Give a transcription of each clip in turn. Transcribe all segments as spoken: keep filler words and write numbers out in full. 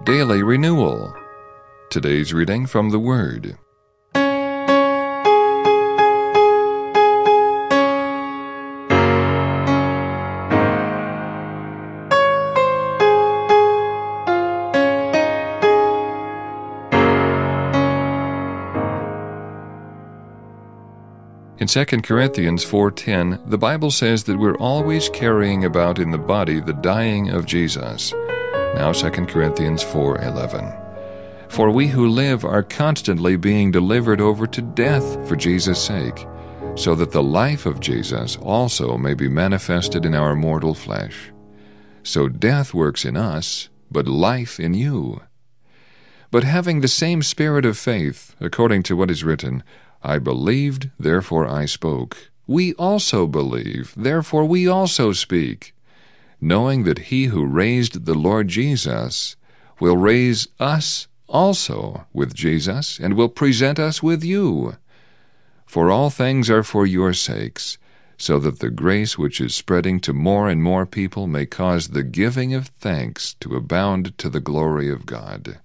daily renewal. Today's reading from the Word. In Second Corinthians four ten, the Bible says that we're always carrying about in the body the dying of Jesus. Now Second Corinthians four eleven. For we who live are constantly being delivered over to death for Jesus' sake, so that the life of Jesus also may be manifested in our mortal flesh. So death works in us, but life in you. But having the same spirit of faith, according to what is written, I believed, therefore I spoke. We also believe, therefore we also speak, knowing that he who raised the Lord Jesus will raise us also with Jesus, and will present us with you. For all things are for your sakes, so that the grace which is spreading to more and more people may cause the giving of thanks to abound to the glory of God.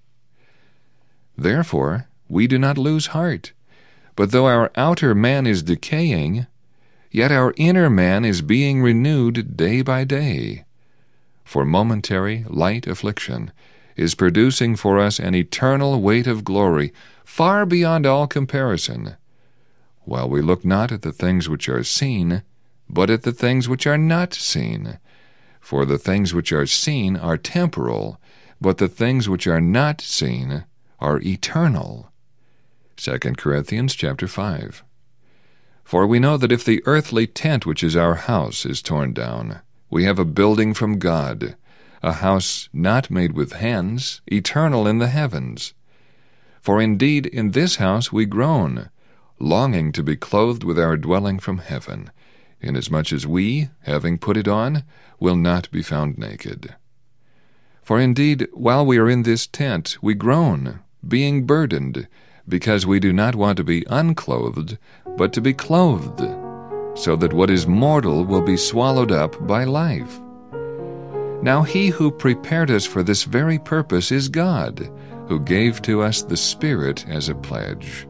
Therefore we do not lose heart. But though our outer man is decaying, yet our inner man is being renewed day by day. For momentary, light affliction is producing for us an eternal weight of glory, far beyond all comparison, while we look not at the things which are seen, but at the things which are not seen. For the things which are seen are temporal, but the things which are not seen are eternal. Second Corinthians chapter five. For we know that if the earthly tent which is our house is torn down, we have a building from God, a house not made with hands, eternal in the heavens. For indeed in this house we groan, longing to be clothed with our dwelling from heaven, inasmuch as we, having put it on, will not be found naked. For indeed, while we are in this tent, we groan, being burdened, because we do not want to be unclothed, but to be clothed, so that what is mortal will be swallowed up by life. Now he who prepared us for this very purpose is God, who gave to us the Spirit as a pledge.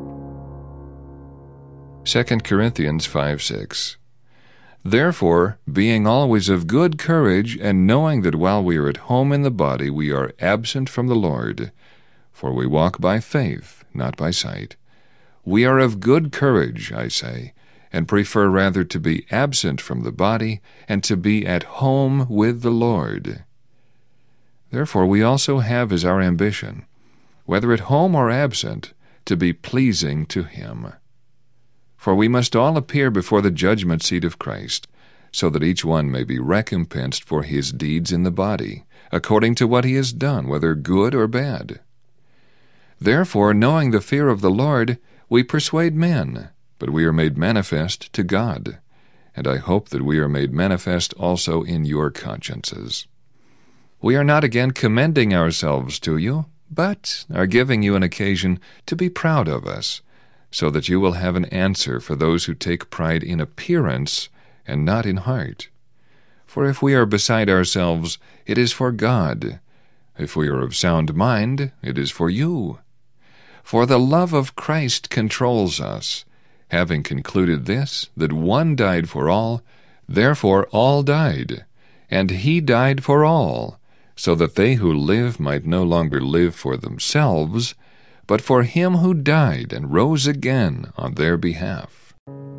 Second Corinthians five six. Therefore, being always of good courage, and knowing that while we are at home in the body we are absent from the Lord, for we walk by faith, not by sight. We are of good courage, I say, and prefer rather to be absent from the body and to be at home with the Lord. Therefore we also have as our ambition, whether at home or absent, to be pleasing to him. For we must all appear before the judgment seat of Christ, so that each one may be recompensed for his deeds in the body, according to what he has done, whether good or bad. Therefore, knowing the fear of the Lord, we persuade men, but we are made manifest to God, and I hope that we are made manifest also in your consciences. We are not again commending ourselves to you, but are giving you an occasion to be proud of us, so that you will have an answer for those who take pride in appearance and not in heart. For if we are beside ourselves, it is for God. If we are of sound mind, it is for you. For the love of Christ controls us, having concluded this, that one died for all, therefore all died, and he died for all, so that they who live might no longer live for themselves, but for him who died and rose again on their behalf.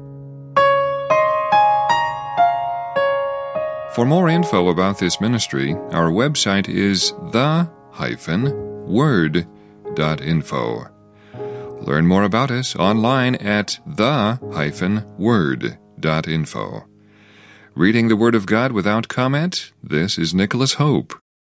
For more info about this ministry, our website is the dash word dot info. Learn more about us online at the dash word dot info. Reading the Word of God without comment, this is Nicholas Hope.